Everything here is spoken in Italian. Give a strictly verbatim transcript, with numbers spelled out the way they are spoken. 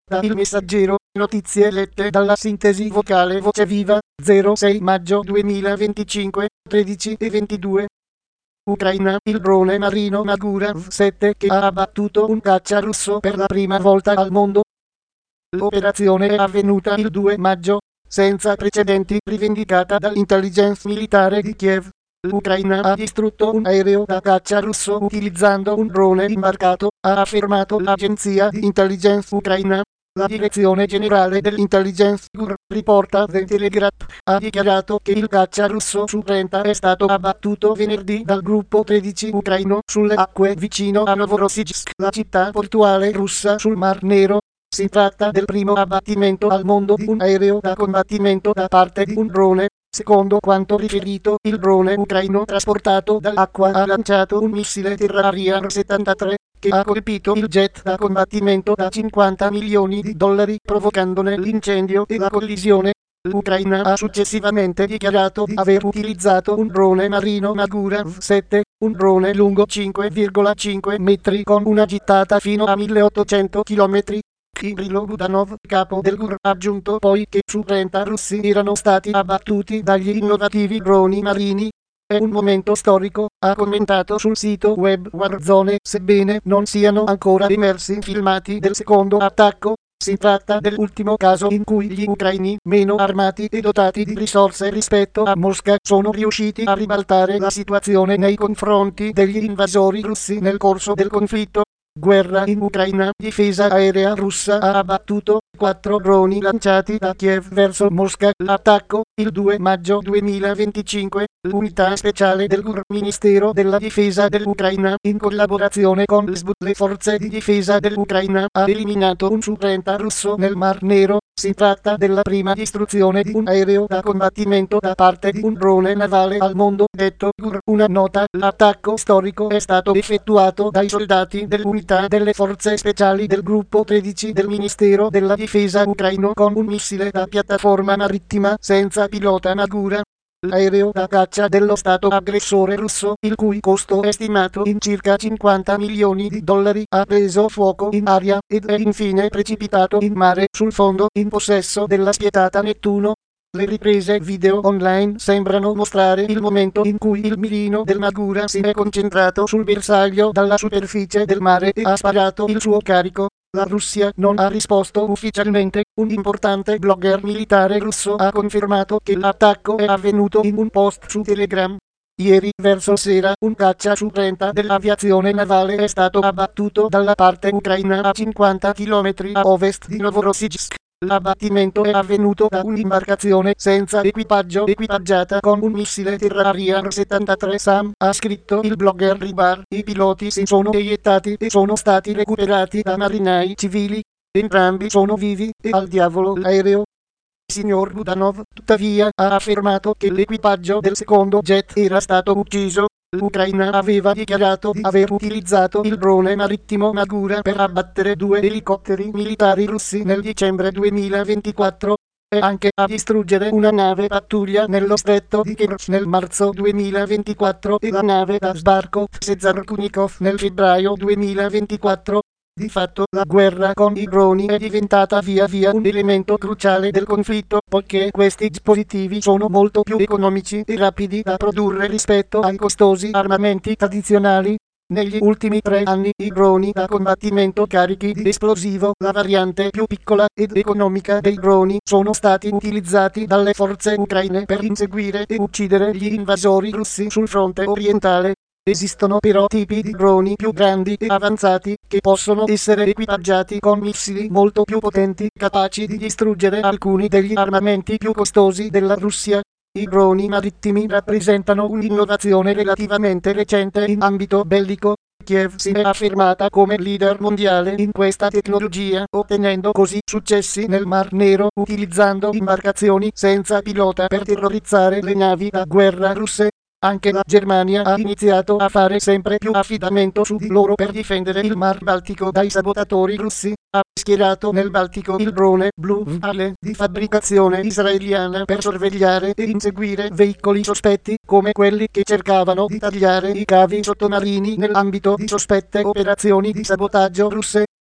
Da Il Messaggero, notizie lette dalla sintesi vocale Voce Viva, zero sei maggio duemilaventicinque, tredici e ventidue. Ucraina, il drone marino Magura V sette che ha abbattuto un caccia russo per la prima volta al mondo. L'operazione è avvenuta il due maggio, senza precedenti, rivendicata dall'intelligence militare di Kiev. L'Ucraina ha distrutto un aereo da caccia russo utilizzando un drone imbarcato, ha affermato l'agenzia di intelligence ucraina. La direzione generale dell'intelligence G U R, riporta The Telegraph, ha dichiarato che il caccia russo Su trenta è stato abbattuto venerdì dal gruppo tredici ucraino sulle acque vicino a Novorossiysk, la città portuale russa sul Mar Nero. Si tratta del primo abbattimento al mondo di un aereo da combattimento da parte di un drone. Secondo quanto riferito, il drone ucraino trasportato dall'acqua ha lanciato un missile Terra-Ariane settantatré, che ha colpito il jet da combattimento da cinquanta milioni di dollari, provocandone l'incendio e la collisione. L'Ucraina ha successivamente dichiarato di aver utilizzato un drone marino Magura V sette, un drone lungo cinque virgola cinque metri con una gittata fino a milleottocento chilometri. Kirilo Budanov, capo del G U R, ha aggiunto poi che su trenta russi erano stati abbattuti dagli innovativi droni marini. È un momento storico, ha commentato sul sito web Warzone, sebbene non siano ancora emersi filmati del secondo attacco. Si tratta dell'ultimo caso in cui gli ucraini, meno armati e dotati di risorse rispetto a Mosca, sono riusciti a ribaltare la situazione nei confronti degli invasori russi nel corso del conflitto. Guerra in Ucraina, difesa aerea russa ha abbattuto quattro droni lanciati da Kiev verso Mosca. L'attacco, il due maggio duemilaventicinque, l'unità speciale del G U R, Ministero della Difesa dell'Ucraina, in collaborazione con l'S B U, le forze di difesa dell'Ucraina, ha eliminato un Su trenta russo nel Mar Nero. Si tratta della prima distruzione di un aereo da combattimento da parte di un drone navale al mondo, detto G U R. Una nota: l'attacco storico è stato effettuato dai soldati dell'unità delle forze speciali del gruppo tredici del Ministero della Difesa ucraino con un missile da piattaforma marittima senza pilota Magura. L'aereo da caccia dello stato aggressore russo, il cui costo è stimato in circa cinquanta milioni di dollari, ha preso fuoco in aria ed è infine precipitato in mare sul fondo in possesso della spietata Nettuno. Le riprese video online sembrano mostrare il momento in cui il mirino del Magura si è concentrato sul bersaglio dalla superficie del mare e ha sparato il suo carico. La Russia non ha risposto ufficialmente. Un importante blogger militare russo ha confermato che l'attacco è avvenuto in un post su Telegram. Ieri, verso sera, un caccia Su trenta dell'aviazione navale è stato abbattuto dalla parte ucraina a cinquanta chilometri a ovest di Novorossiysk. L'abbattimento è avvenuto da un'imbarcazione senza equipaggio equipaggiata con un missile Terra-Ariane settantatré SAM, ha scritto il blogger Ribar. I piloti si sono eiettati e sono stati recuperati da marinai civili. Entrambi sono vivi e al diavolo l'aereo. Il signor Budanov, tuttavia, ha affermato che l'equipaggio del secondo jet era stato ucciso. L'Ucraina aveva dichiarato di aver utilizzato il drone marittimo Magura per abbattere due elicotteri militari russi nel dicembre duemilaventiquattro e anche a distruggere una nave pattuglia nello stretto di Kerch nel marzo duemilaventiquattro e la nave da sbarco Sezarkunikov nel febbraio duemilaventiquattro. Di fatto, la guerra con i droni è diventata via via un elemento cruciale del conflitto, poiché questi dispositivi sono molto più economici e rapidi da produrre rispetto ai costosi armamenti tradizionali. Negli ultimi tre anni i droni da combattimento carichi di esplosivo, la variante più piccola ed economica dei droni, sono stati utilizzati dalle forze ucraine per inseguire e uccidere gli invasori russi sul fronte orientale. Esistono però tipi di droni più grandi e avanzati, che possono essere equipaggiati con missili molto più potenti, capaci di distruggere alcuni degli armamenti più costosi della Russia. I droni marittimi rappresentano un'innovazione relativamente recente in ambito bellico. Kiev si è affermata come leader mondiale in questa tecnologia, ottenendo così successi nel Mar Nero utilizzando imbarcazioni senza pilota per terrorizzare le navi da guerra russe. Anche la Germania ha iniziato a fare sempre più affidamento su di loro per difendere il Mar Baltico dai sabotatori russi. Ha schierato nel Baltico il drone Blue Whale di fabbricazione israeliana per sorvegliare e inseguire veicoli sospetti, come quelli che cercavano di tagliare i cavi sottomarini nell'ambito di sospette operazioni di sabotaggio russe.